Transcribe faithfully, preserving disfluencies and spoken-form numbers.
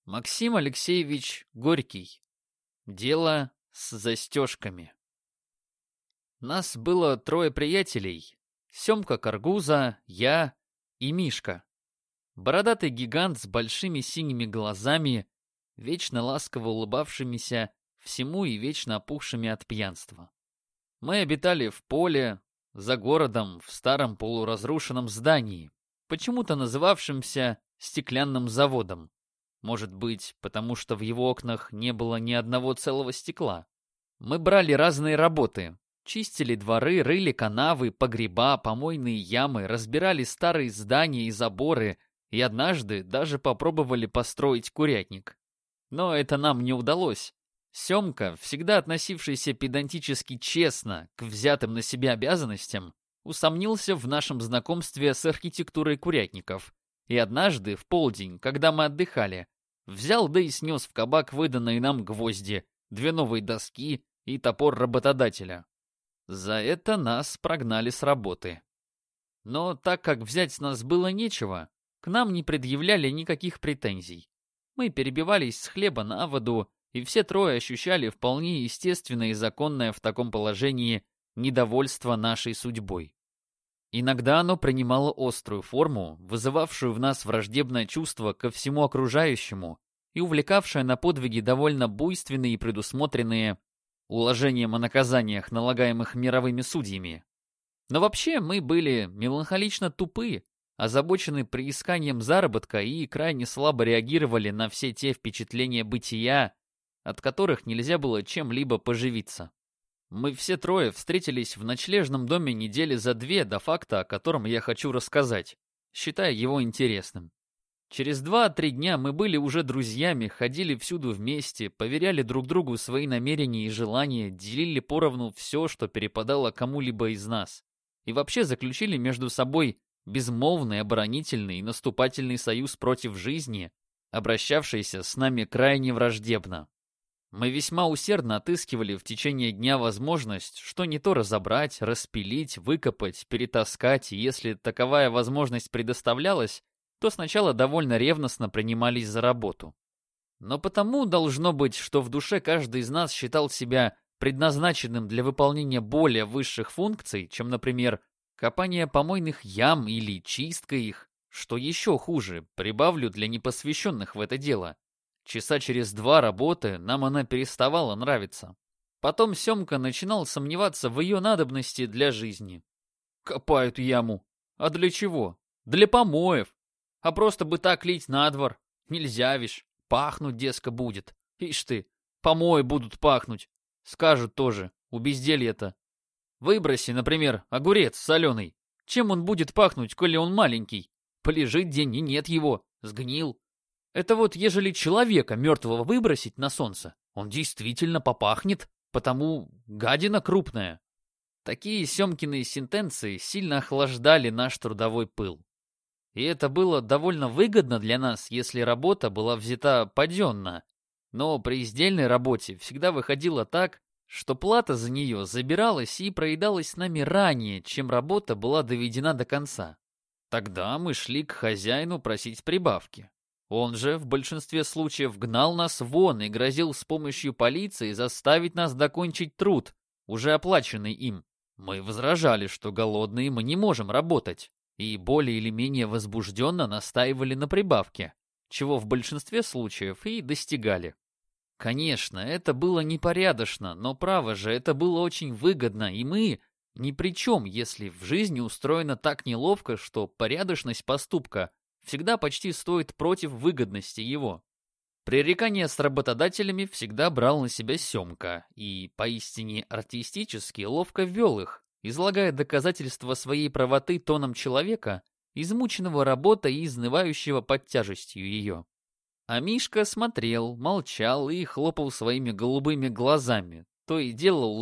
Максим Алексеевич Горький. Дело с застежками. Нас было трое приятелей. Семка Каргуза, я и Мишка. Бородатый гигант с большими синими глазами, вечно ласково улыбавшимися всему и вечно опухшими от пьянства. Мы обитали в поле, за городом, в старом полуразрушенном здании, почему-то называвшемся стеклянным заводом. Может быть, потому что в его окнах не было ни одного целого стекла. Мы брали разные работы. Чистили дворы, рыли канавы, погреба, помойные ямы, разбирали старые здания и заборы, и однажды даже попробовали построить курятник. Но это нам не удалось. Семка, всегда относившийся педантически честно к взятым на себя обязанностям, усомнился в нашем знакомстве с архитектурой курятников. И однажды, в полдень, когда мы отдыхали, взял да и снес в кабак выданные нам гвозди, две новые доски и топор работодателя. За это нас прогнали с работы. Но так как взять с нас было нечего, к нам не предъявляли никаких претензий. Мы перебивались с хлеба на воду, и все трое ощущали вполне естественное и законное в таком положении недовольство нашей судьбой. Иногда оно принимало острую форму, вызывавшую в нас враждебное чувство ко всему окружающему и увлекавшее на подвиги довольно буйственные и предусмотренные уложением о наказаниях, налагаемых мировыми судьями. Но вообще мы были меланхолично тупы, озабочены приисканием заработка и крайне слабо реагировали на все те впечатления бытия, от которых нельзя было чем-либо поживиться. Мы все трое встретились в ночлежном доме недели за две до факта, о котором я хочу рассказать, считая его интересным. Через два-три дня мы были уже друзьями, ходили всюду вместе, поверяли друг другу свои намерения и желания, делили поровну все, что перепадало кому-либо из нас, и вообще заключили между собой безмолвный, оборонительный и наступательный союз против жизни, обращавшийся с нами крайне враждебно. Мы весьма усердно отыскивали в течение дня возможность, что не то разобрать, распилить, выкопать, перетаскать, и если таковая возможность предоставлялась, то сначала довольно ревностно принимались за работу. Но потому должно быть, что в душе каждый из нас считал себя предназначенным для выполнения более высших функций, чем, например, копание помойных ям или чистка их, что еще хуже, прибавлю для непосвященных в это дело. Часа через два работы нам она переставала нравиться. Потом Семка начинал сомневаться в ее надобности для жизни. Копают яму. А для чего? Для помоев. А просто бы так лить на двор. Нельзя, вишь. Пахнуть, дескать, будет. Ишь ты, помои будут пахнуть. Скажут тоже, у безделья-то. Выброси, например, огурец соленый. Чем он будет пахнуть, коли он маленький? Полежит день и нет его, сгнил. Это вот ежели человека мертвого выбросить на солнце, он действительно попахнет, потому гадина крупная. Такие Семкины сентенции сильно охлаждали наш трудовой пыл. И это было довольно выгодно для нас, если работа была взята паденно. Но при издельной работе всегда выходило так, что плата за нее забиралась и проедалась нами ранее, чем работа была доведена до конца. Тогда мы шли к хозяину просить прибавки. Он же в большинстве случаев гнал нас вон и грозил с помощью полиции заставить нас докончить труд, уже оплаченный им. Мы возражали, что голодные мы не можем работать, и более или менее возбужденно настаивали на прибавке, чего в большинстве случаев и достигали. Конечно, это было непорядочно, но право же, это было очень выгодно, и мы ни при чем, если в жизни устроено так неловко, что порядочность поступка всегда почти стоит против выгодности его. Пререкания с работодателями всегда брал на себя Семка и поистине артистически ловко вел их, излагая доказательства своей правоты тоном человека, измученного работой и изнывающего под тяжестью ее. А Мишка смотрел, молчал и хлопал своими голубыми глазами, то и дело